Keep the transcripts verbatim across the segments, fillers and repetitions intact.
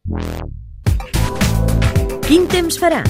Quin temps farà?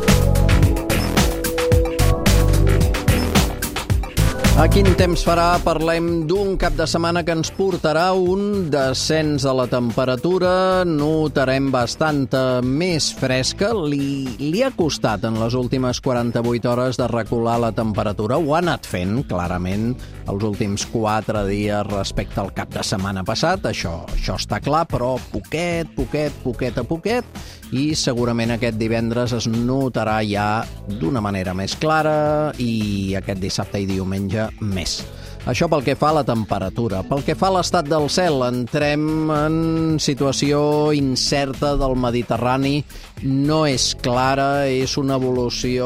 A quin temps farà? Parlem d'un cap de setmana que ens portarà un descens de la temperatura. Notarem bastanta més fresca. Li, li ha costat en les últimes quaranta-vuit hores de recular la temperatura. Ho ha anat fent, clarament, els últims quatre dies respecte al cap de setmana passat. Això, això està clar, però poquet, poquet, poquet a poquet. I segurament aquest divendres es notarà ja d'una manera més clara i aquest dissabte i diumenge més. Això pel que fa a la temperatura. Pel que fa a l'estat del cel, entrem en situació incerta del Mediterrani. No és clara, és una evolució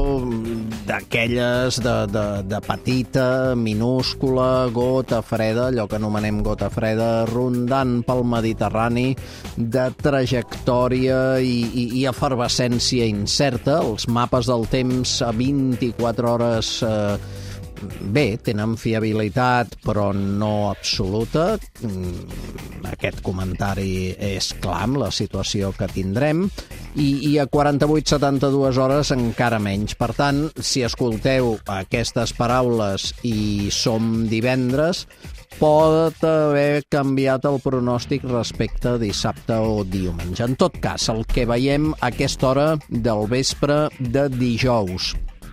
d'aquelles de, de, de petita, minúscula, gota freda, allò que anomenem gota freda, rondant pel Mediterrani, de trajectòria i, i, i efervescència incerta. Els mapes del temps a vint-i-quatre hores eh, bé, tenen fiabilitat, però no absoluta. Aquest comentari és clar amb la situació que tindrem. I, i a quaranta-vuit a setanta-dues hores encara menys. Per tant, si escolteu aquestes paraules i som divendres, pot haver canviat el pronòstic respecte a dissabte o diumenge. En tot cas, el que veiem a aquesta hora del vespre de dijous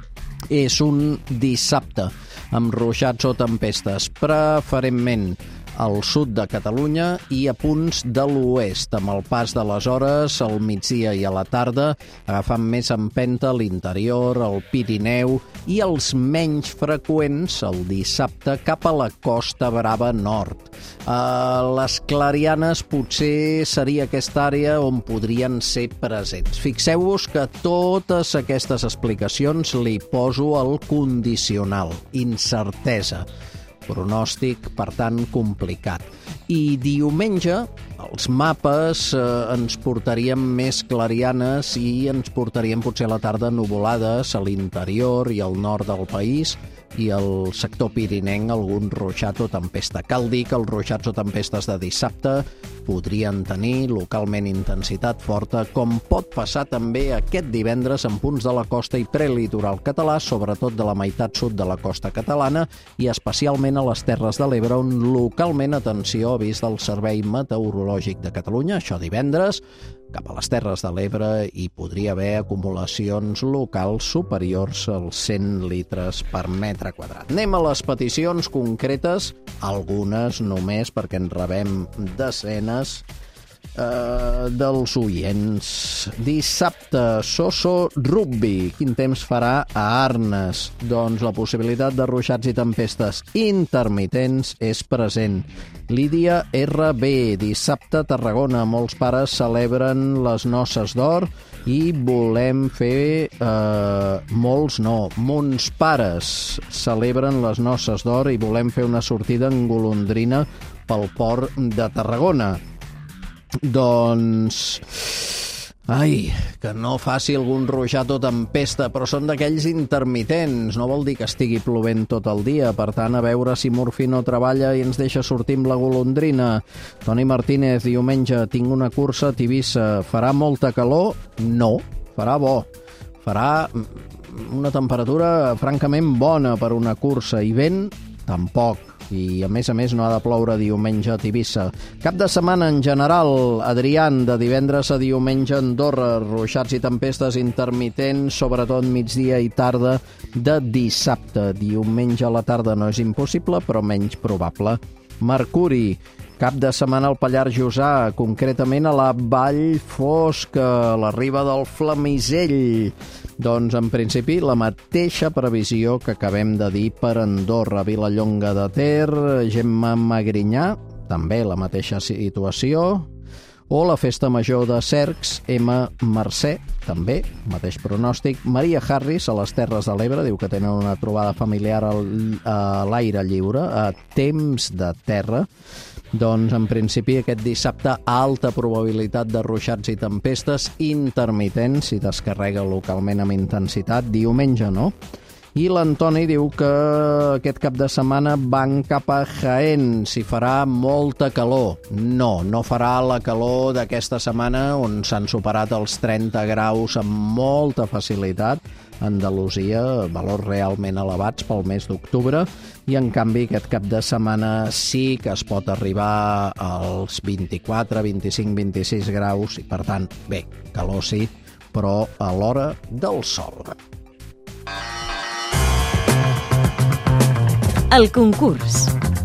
és un dissabte amb ruixats o tempestes, preferentment al sud de Catalunya i a punts de l'oest, amb el pas de les hores al migdia i a la tarda, agafant més empenta a l'interior, al Pirineu i els menys freqüents el dissabte cap a la Costa Brava nord. A les Clarianes potser seria aquesta àrea on podrien ser presents. Fixeu-vos que totes aquestes explicacions li poso el condicional, incertesa. Pronòstic, per tant, complicat. I diumenge els mapes eh, ens portarien més clarianes i ens portarien potser a la tarda nuvolades a l'interior i al nord del país i al sector pirinenc algun ruixat o tempesta. Cal dir que els ruixats o tempestes de dissabte podrien tenir localment intensitat forta, com pot passar també aquest divendres en punts de la costa i prelitoral català, sobretot de la meitat sud de la costa catalana i especialment a les Terres de l'Ebre, on localment, atenció, avís del Servei Meteorològic de Catalunya, això divendres, cap a les Terres de l'Ebre hi podria haver acumulacions locals superiors als cent litres per metre quadrat. Anem a les peticions concretes, algunes només perquè en rebem desenes eh, dels oients. Dissabte, Soso Rugby. Quin temps farà a Arnes? Doncs la possibilitat de ruixats i tempestes intermitents és present. Lídia R B, dissabte a Tarragona. Molts pares celebren les noces d'or i volem fer... Eh, molts no, mons pares celebren les noces d'or i volem fer una sortida en golondrina pel port de Tarragona. Doncs... Ai, que no faci algun ruixat o tempesta, però són d'aquells intermitents. No vol dir que estigui plovent tot el dia. Per tant, a veure si Murphy no treballa i ens deixa sortir amb la golondrina. Toni Martínez, diumenge tinc una cursa a Tivissa. Farà molta calor? No, farà bo. Farà una temperatura francament bona per una cursa. I vent? Tampoc. I, a més a més, no ha de ploure diumenge a Tivissa. Cap de setmana, en general, Adrián, de divendres a diumenge a Andorra, ruixats i tempestes intermitents, sobretot migdia i tarda de dissabte. Diumenge a la tarda no és impossible, però menys probable. Mercuri, cap de setmana al Pallars Jussà, concretament a la Vall Fosca, a la riba del Flamisell. Doncs, en principi, la mateixa previsió que acabem de dir per Andorra, Vilallonga de Ter, Gemma Magrinyà, també la mateixa situació, o la Festa Major de Cercs, M. Mercè, també, mateix pronòstic. Maria Harris, a les Terres de l'Ebre, diu que tenen una trobada familiar al, a l'aire lliure, a temps de terra. Doncs, en principi, aquest dissabte, alta probabilitat de ruixats i tempestes intermitents, si descarrega localment amb intensitat. Diumenge no. I l'Antoni diu que aquest cap de setmana van cap a Jaén, si farà molta calor. No, no farà la calor d'aquesta setmana on s'han superat els trenta graus amb molta facilitat. Andalusia, valors realment elevats pel mes d'octubre, i en canvi aquest cap de setmana sí que es pot arribar als vint-i-quatre, vint-i-cinc, vint-i-sis graus, i per tant, bé, calor sí, però a l'hora del sol. El concurs.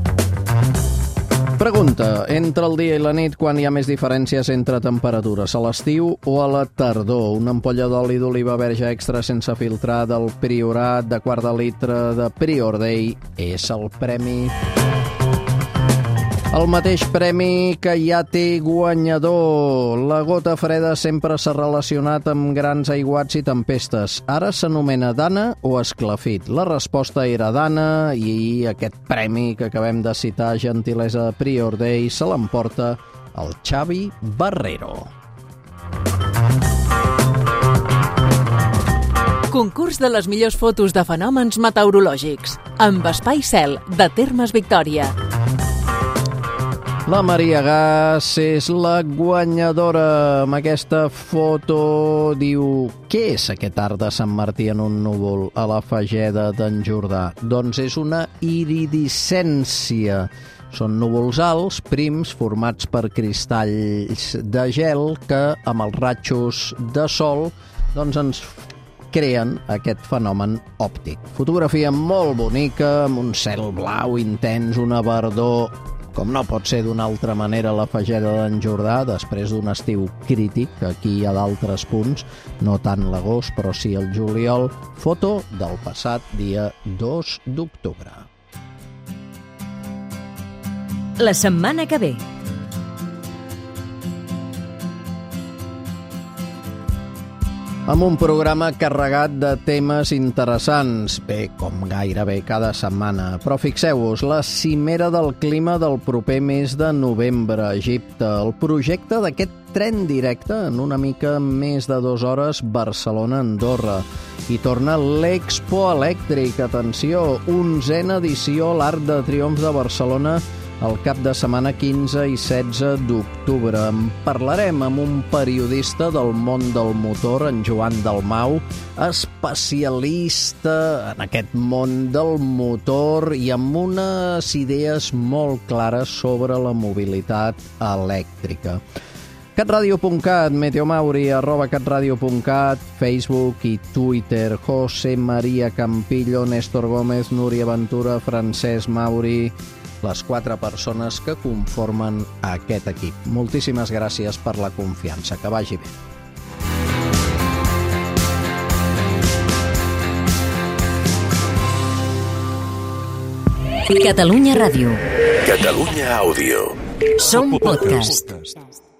Pregunta, entre el dia i la nit, quan hi ha més diferències entre temperatures, a l'estiu o a la tardor? Una ampolla d'oli d'oliva verge extra sense filtrar del Priorat de quart de litre de Prior Day és el premi. El mateix premi que ja té guanyador. La gota freda sempre s'ha relacionat amb grans aiguats i tempestes. Ara s'anomena dana o esclafit. La resposta era dana i aquest premi que acabem de citar, gentilesa de Prior Day, se l'emporta el Xavi Barrero. Concurs de les millors fotos de fenòmens meteorològics amb Espai Cel de Termes Victòria. La Maria Gas és la guanyadora amb aquesta foto. Diu, què és aquest arc de Sant Martí en un núvol a la Fageda d'en Jordà? Doncs és una iridescència. Són núvols alts, prims, formats per cristalls de gel que amb els ratxos de sol doncs ens creen aquest fenomen òptic. Fotografia molt bonica, amb un cel blau intens, una verdor com no pot ser d'una altra manera la Fageda d'en Jordà, després d'un estiu crític, aquí hi ha d'altres punts, no tant l'agost, però sí el juliol. Foto del passat dia dos d'octubre. La setmana que ve. Amb un programa carregat de temes interessants, bé, com gairebé cada setmana. Però fixeu-vos, la cimera del clima del proper mes de novembre a Egipte, el projecte d'aquest tren directe en una mica més de dues hores Barcelona-Andorra. I torna l'Expo Elèctric, atenció, onzena edició a l'Arc de Triomf de Barcelona, el cap de setmana quinze i setze d'octubre. En parlarem amb un periodista del món del motor, en Joan Dalmau, especialista en aquest món del motor i amb unes idees molt clares sobre la mobilitat elèctrica. catradio punt cat, Meteomauri, arroba catradio punt cat, Facebook i Twitter, José María Campillo, Néstor Gómez, Núria Ventura, Francesc Mauri, les quatre persones que conformen aquest equip. Moltíssimes gràcies per la confiança. Que vagi bé. Catalunya Ràdio. Catalunya Àudio. Som podcast.